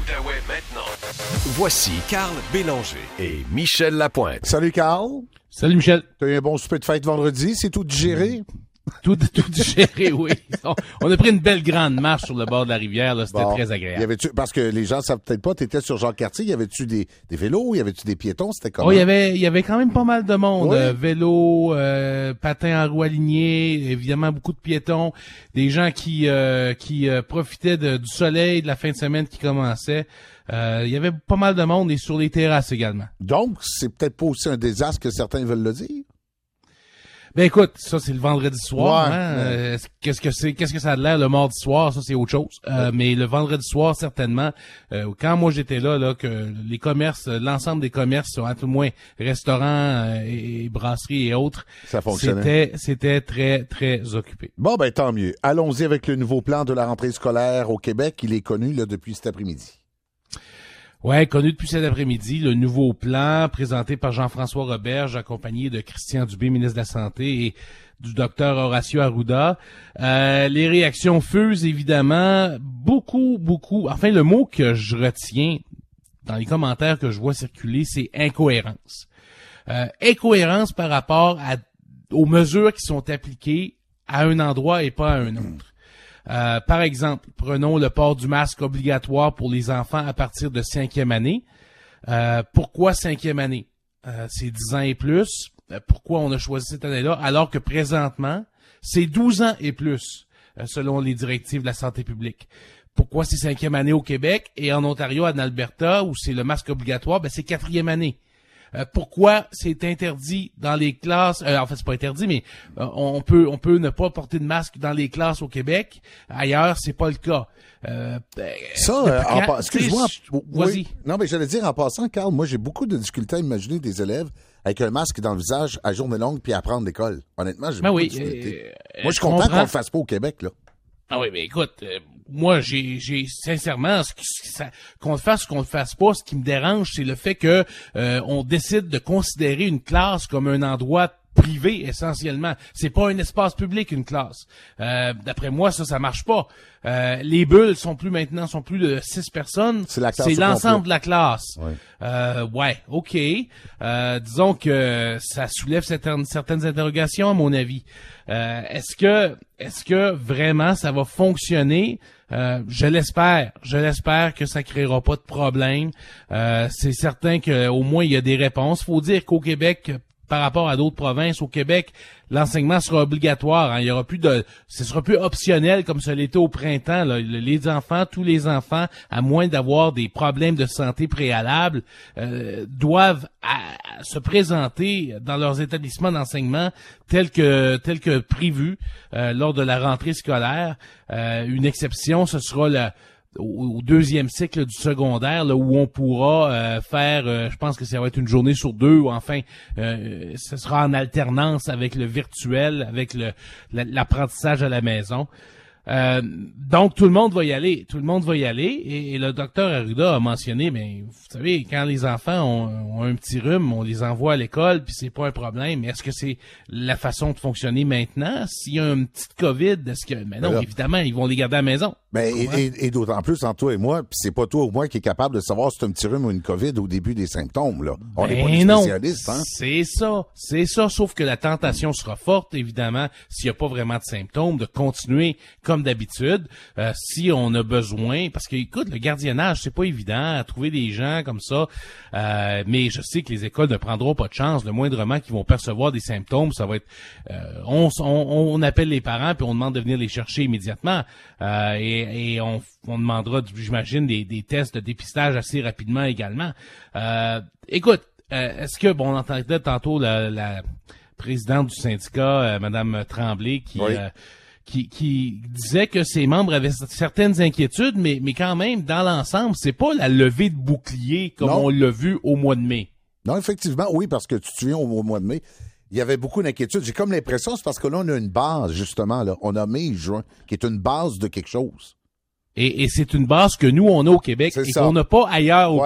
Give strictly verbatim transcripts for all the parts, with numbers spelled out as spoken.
l'Outaouais maintenant. Voici Carl Bélanger et Michel Lapointe. Salut Carl. Salut Michel. T'as eu un bon souper de fête vendredi, c'est tout digéré? Tout, tout digéré, oui. On, on a pris une belle grande marche sur le bord de la rivière, là. C'était bon, très agréable. Y avait-tu, parce que les gens ne savent peut-être pas, t'étais sur Jacques-Cartier, y avait-tu des, des vélos, y avait-tu des piétons, c'était comment? Oh, il y avait, il y avait quand même pas mal de monde. Oui. Euh, vélo, euh, patins en roue alignée, évidemment beaucoup de piétons, des gens qui, euh, qui euh, profitaient de, du soleil de la fin de semaine qui commençait. Euh, il y avait pas mal de monde et sur les terrasses également. Donc, c'est peut-être pas aussi un désastre que certains veulent le dire? Ben écoute, ça c'est le vendredi soir. Ouais, hein? ouais. Euh, qu'est-ce que c'est, qu'est-ce que ça a l'air le mardi soir, ça c'est autre chose. Euh, ouais. Mais le vendredi soir certainement. Euh, quand moi j'étais là, là que les commerces, l'ensemble des commerces, à tout le moins restaurants euh, et, et brasseries et autres, ça fonctionnait. C'était, c'était très très occupé. Bon ben tant mieux. Allons-y avec le nouveau plan de la rentrée scolaire au Québec. Il est connu là depuis cet après-midi. Ouais, connu depuis cet après-midi, le nouveau plan présenté par Jean-François Roberge, accompagné de Christian Dubé, ministre de la Santé, et du docteur Horacio Arruda. Euh, les réactions fusent, évidemment. Beaucoup, beaucoup. Enfin, le mot que je retiens dans les commentaires que je vois circuler, c'est incohérence. Euh, incohérence par rapport à, aux mesures qui sont appliquées à un endroit et pas à un autre. Euh, par exemple, prenons le port du masque obligatoire pour les enfants à partir de cinquième année. Euh, pourquoi cinquième année? Euh, c'est dix ans et plus. Euh, pourquoi on a choisi cette année-là? Alors que présentement, c'est douze ans et plus, euh, selon les directives de la santé publique. Pourquoi c'est cinquième année au Québec et en Ontario, en Alberta, où c'est le masque obligatoire, ben c'est quatrième année. Euh, pourquoi c'est interdit dans les classes, euh, en fait c'est pas interdit, mais euh, on peut on peut ne pas porter de masque dans les classes au Québec. Ailleurs, c'est pas le cas. Euh, Ça, euh, en pa- excuse-moi. Oui. Vas-y. Non, mais j'allais dire en passant, Carl, moi j'ai beaucoup de difficultés à imaginer des élèves avec un masque dans le visage à journée longue puis à apprendre l'école. Honnêtement, j'ai ben beaucoup oui, de difficultés. euh, moi, je suis content comprends. qu'on le fasse pas au Québec, là. Ah oui, mais écoute, euh, moi, j'ai, j'ai sincèrement, ce qui, ça, qu'on le fasse ou qu'on le fasse pas, ce qui me dérange, c'est le fait que euh, on décide de considérer une classe comme un endroit privé essentiellement. C'est pas un espace public, une classe. Euh, d'après moi, ça, ça marche pas. Euh, les bulles sont plus maintenant, sont plus de six personnes. C'est la classe C'est au l'ensemble complet. de la classe. Ouais. Euh, ouais, ok. Euh, disons que ça soulève certaines, certaines interrogations à mon avis. Euh, est-ce que, est-ce que vraiment ça va fonctionner? Euh, je l'espère. Je l'espère que ça créera pas de problème. Euh, c'est certain qu'au moins il y a des réponses. Faut dire qu'au Québec, par rapport à d'autres provinces, au Québec, l'enseignement sera obligatoire. Hein. Il y aura plus de, ce sera plus optionnel comme ça l'était au printemps. Là. Les enfants, tous les enfants, à moins d'avoir des problèmes de santé préalables, euh, doivent à, à se présenter dans leurs établissements d'enseignement tels que tels que prévu euh, lors de la rentrée scolaire. Euh, une exception, ce sera la Au, au deuxième cycle du secondaire, là, où on pourra euh, faire, euh, je pense que ça va être une journée sur deux, ou enfin, euh, ce sera en alternance avec le virtuel, avec le l'apprentissage à la maison. Euh, donc, tout le monde va y aller. Tout le monde va y aller. Et, et le docteur Arruda a mentionné, mais vous savez, quand les enfants ont, ont un petit rhume, on les envoie à l'école, puis c'est pas un problème. Mais est-ce que c'est la façon de fonctionner maintenant? S'il y a une petite COVID, est-ce que... Mais non, Alors, évidemment, ils vont les garder à la maison. Ben, et, et, et d'autant plus entre toi et moi, puis c'est pas toi ou moi qui est capable de savoir si c'est un petit rhume ou une COVID au début des symptômes, là. On n'est Ben pas des non, spécialistes, hein? c'est ça, c'est ça, sauf que la tentation sera forte, évidemment, s'il n'y a pas vraiment de symptômes, de continuer comme d'habitude, euh, si on a besoin, parce que, écoute, le gardiennage, c'est pas évident à trouver des gens comme ça, euh, mais je sais que les écoles ne prendront pas de chance, le moindrement qu'ils vont percevoir des symptômes, ça va être, euh, on, on, on appelle les parents puis on demande de venir les chercher immédiatement, euh, et Et on, on demandera, j'imagine, des, des tests de dépistage assez rapidement également. Euh, écoute, euh, est-ce que, bon, on entendait tantôt la, la présidente du syndicat, euh, Madame Tremblay, qui, oui. euh, qui qui disait que ses membres avaient certaines inquiétudes, mais, mais quand même, dans l'ensemble, c'est pas la levée de bouclier comme non. on l'a vu au mois de mai. Non, effectivement, oui, parce que tu te souviens, au, au mois de mai, il y avait beaucoup d'inquiétudes. J'ai comme l'impression, c'est parce que là, on a une base, justement, là. On a mai, juin, qui est une base de quelque chose. Et, et c'est une base que nous, on a au Québec C'est et ça. qu'on n'a pas ailleurs au Voilà. pays.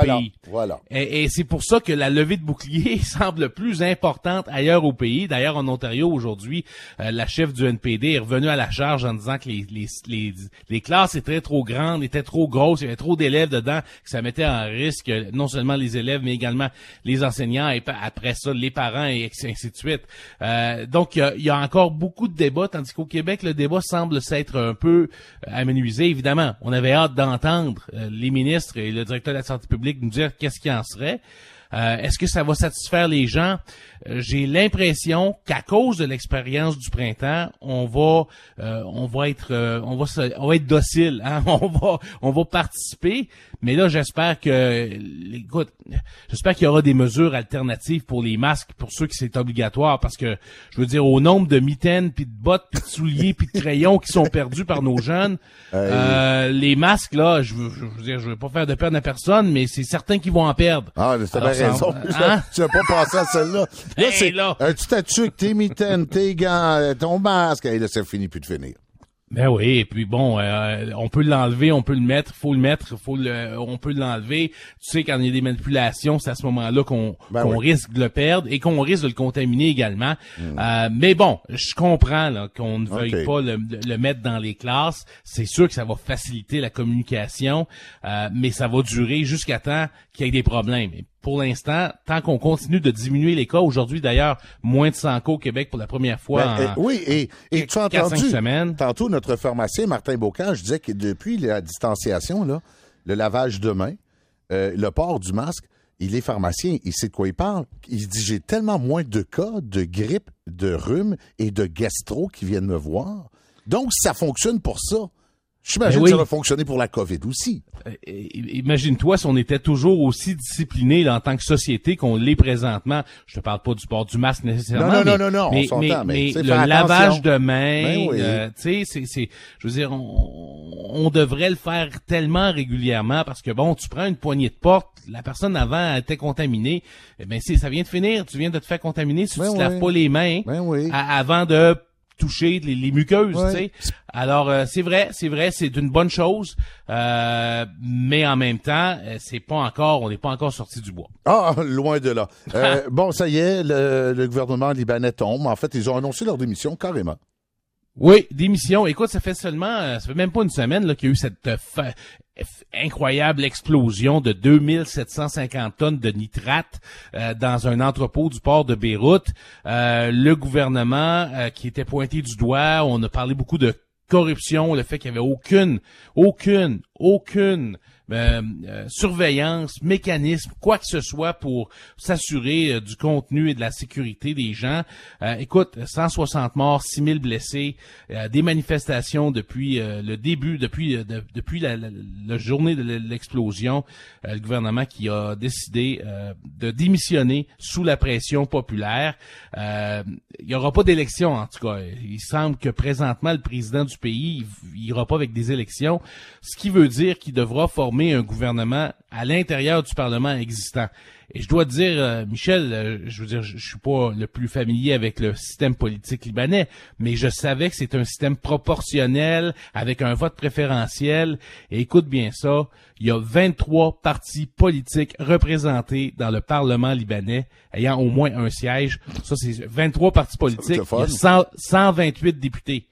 Voilà. Et, et c'est pour ça que la levée de bouclier semble plus importante ailleurs au pays. D'ailleurs, en Ontario, aujourd'hui, euh, la chef du N P D est revenue à la charge en disant que les, les, les, les classes étaient trop grandes, étaient trop grosses, il y avait trop d'élèves dedans, que ça mettait en risque non seulement les élèves, mais également les enseignants et après ça, les parents et ainsi de suite. Euh, donc, il y, a, il y a encore beaucoup de débats, tandis qu'au Québec, le débat semble s'être un peu amenuisé. Évidemment, on avait hâte d'entendre euh, les ministres et le directeur de la santé publique nous dire qu'est-ce qu'il en serait. Euh, est-ce que ça va satisfaire les gens? Euh, j'ai l'impression qu'à cause de l'expérience du printemps, on va, euh, on va être, euh, on va, se, on va être docile, hein? on va, on va participer. Mais là, j'espère que, écoute, j'espère qu'il y aura des mesures alternatives pour les masques, pour ceux qui c'est obligatoire, parce que je veux dire, au nombre de mitaines, puis de bottes, puis de souliers, puis de crayons qui sont perdus par nos jeunes, euh, les masques là, je veux, je veux dire, je veux pas faire de peine à personne, mais c'est certain qu'ils vont en perdre. Ah, c'est la raison. Hein? Tu n'as pas pensé à celle-là. Là, hey, c'est là. un petit statut avec tes mitaines, tes gants, ton masque. Et là, ça finit plus de finir. Ben oui, et puis bon, euh, on peut l'enlever, on peut le mettre, faut le mettre, faut le, on peut l'enlever. Tu sais, quand il y a des manipulations, c'est à ce moment-là qu'on, ben qu'on oui. risque de le perdre et qu'on risque de le contaminer également. Mm. Euh, mais bon, je comprends là, qu'on ne veuille okay. pas le, le mettre dans les classes. C'est sûr que ça va faciliter la communication, euh, mais ça va durer jusqu'à temps qu'il y ait des problèmes. Et pour l'instant, tant qu'on continue de diminuer les cas, aujourd'hui d'ailleurs, moins de cent cas au Québec pour la première fois Ben, en euh, oui, et, et tu as entendu, semaines. Tantôt, notre pharmacien, Martin Bocage, disait que depuis la distanciation, là, le lavage de mains, euh, le port du masque, il est pharmacien, il sait de quoi il parle. Il dit, j'ai tellement moins de cas de grippe, de rhume et de gastro qui viennent me voir. Donc, ça fonctionne pour ça. J'imagine oui. que ça va fonctionner pour la COVID aussi. Euh, imagine-toi si on était toujours aussi discipliné là, en tant que société qu'on l'est présentement. Je te parle pas du port du masque nécessairement. Non, non, mais, non, non, non, mais, on s'entend, mais, mais, mais le faire lavage attention. de mains, Ben oui. euh, tu sais, c'est, c'est, je veux dire, on, on devrait le faire tellement régulièrement parce que bon, tu prends une poignée de porte, la personne avant était contaminée, eh ben c'est, ça vient de finir, tu viens de te faire contaminer si ben tu oui. te laves pas les mains Ben oui. à, avant de toucher les, les muqueuses, ouais. tu sais. Alors euh, c'est vrai, c'est vrai, c'est une bonne chose, euh, mais en même temps, c'est pas encore, on n'est pas encore sorti du bois. Ah, loin de là. Euh, bon, ça y est, le, le gouvernement libanais tombe. En fait, ils ont annoncé leur démission carrément. Oui, démission. Écoute, ça fait seulement, ça fait même pas une semaine là qu'il y a eu cette euh, fa- incroyable explosion de deux mille sept cent cinquante tonnes de nitrate euh, dans un entrepôt du port de Beyrouth. Euh, le gouvernement euh, qui était pointé du doigt, on a parlé beaucoup de corruption, le fait qu'il y avait aucune, aucune, aucune Euh, euh, surveillance, mécanisme, quoi que ce soit pour s'assurer euh, du contenu et de la sécurité des gens. Euh, écoute, cent soixante morts, six mille blessés, euh, des manifestations depuis euh, le début, depuis euh, de, depuis la, la, la journée de l'explosion. Euh, le gouvernement qui a décidé euh, de démissionner sous la pression populaire. Euh, il n'y aura pas d'élection, en tout cas. Il semble que présentement, le président du pays, il ira pas avec des élections, ce qui veut dire qu'il devra former un gouvernement à l'intérieur du Parlement existant. Et je dois te dire, euh, Michel, euh, je veux dire, je, je suis pas le plus familier avec le système politique libanais, mais je savais que c'est un système proportionnel avec un vote préférentiel. Et écoute bien ça, il y a vingt-trois partis politiques représentés dans le Parlement libanais ayant au moins un siège. Ça, c'est vingt-trois partis politiques. Il y a cent, cent vingt-huit députés.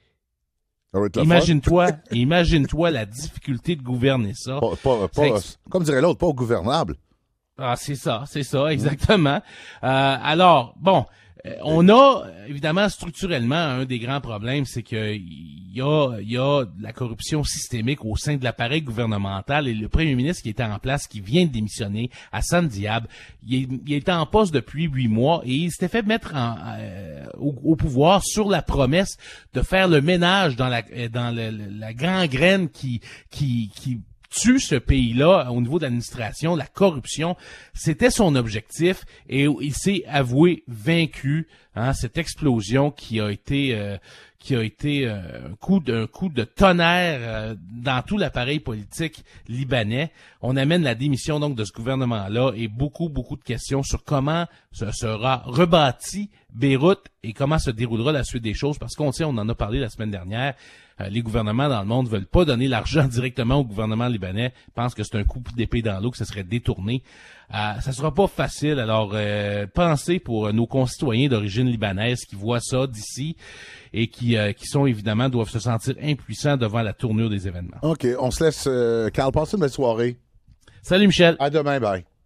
Imagine-toi, imagine-toi la difficulté de gouverner ça. Pas, pas, pas, ex... Comme dirait l'autre, pas au gouvernable. Ah, c'est ça, c'est ça, exactement. Euh, alors, bon, on a, évidemment, structurellement, un des grands problèmes, c'est que il y a, il y a de la corruption systémique au sein de l'appareil gouvernemental et le premier ministre qui était en place, qui vient de démissionner, Hassan Diab, il, est, il était en poste depuis huit mois et il s'était fait mettre en, euh, au, au pouvoir sur la promesse de faire le ménage dans la, dans le, la gangrène qui, qui, qui tue ce pays-là au niveau de l'administration, la corruption, c'était son objectif et il s'est avoué vaincu. Hein, cette explosion qui a été euh, qui a été euh, un coup de un coup de tonnerre euh, dans tout l'appareil politique libanais. On amène la démission donc de ce gouvernement-là et beaucoup beaucoup de questions sur comment ce sera rebâti Beyrouth et comment se déroulera la suite des choses parce qu'on sait, on en a parlé la semaine dernière. Euh, les gouvernements dans le monde veulent pas donner l'argent directement au gouvernement libanais, pensent que c'est un coup d'épée dans l'eau, que ce serait détourné. Euh, ça sera pas facile. Alors, euh, pensez pour nos concitoyens d'origine libanaise qui voient ça d'ici et qui, euh, qui sont évidemment, doivent se sentir impuissants devant la tournure des événements. OK, on se laisse. Euh, Carl, passe une belle soirée. Salut Michel. À demain, bye.